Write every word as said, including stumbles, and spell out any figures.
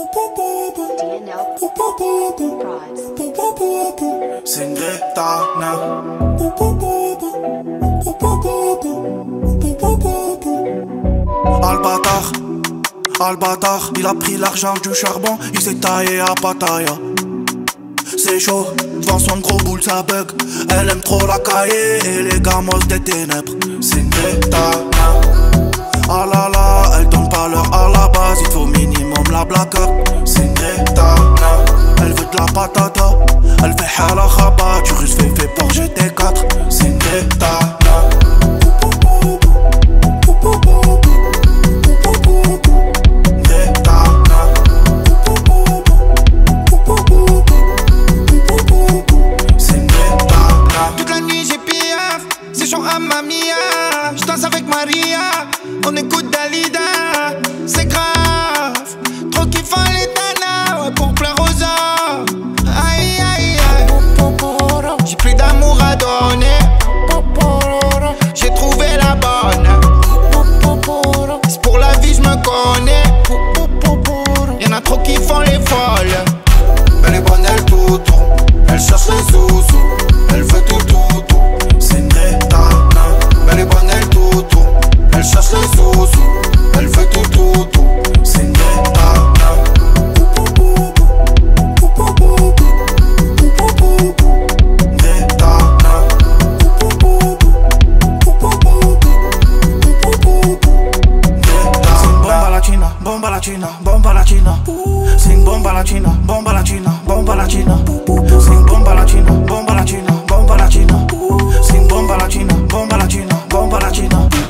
C'est une Greta, Al-Bâtard, Al-Bâtard, il a pris l'argent du charbon, il s'est taillé à Pattaya. C'est chaud, devant son gros boule ça bug. Elle aime trop la cahier et les gamos des ténèbres. C'est une Greta, ah là là, elle donne pas l'heure à la base, il faut minimum la blacker. C'est une Greta, elle veut de la patata, elle fait hala khaba, tu russes fait fait pour G T quatre. C'est une Greta, Mamma mia, je danse avec Maria, on écoute Dalida, c'est grave, trop kiffant les tanas, ouais, pour plaire aux hommes, aïe aïe aïe, j'ai plus d'amour à donner, j'ai trouvé la bonne, c'est pour la vie je me connais, y'en a trop qui font les folles, elle est bonne, elle tout tourne, elle cherche les sous-sous, elle veut tout tout tout, c'est une Greta. Elle est bonne, elle tout tourne, elle cherche les sous-sous, elle veut tout tout tout, c'est une Greta. Greta. C'est une bomba latina, bomba latina, bomba latina. C'est une bomba latina, bomba latina, bomba latina. C'est une bomba latina, bomba latina, bomba latina. C'est une bomba latina, bomba latina, bomba latina.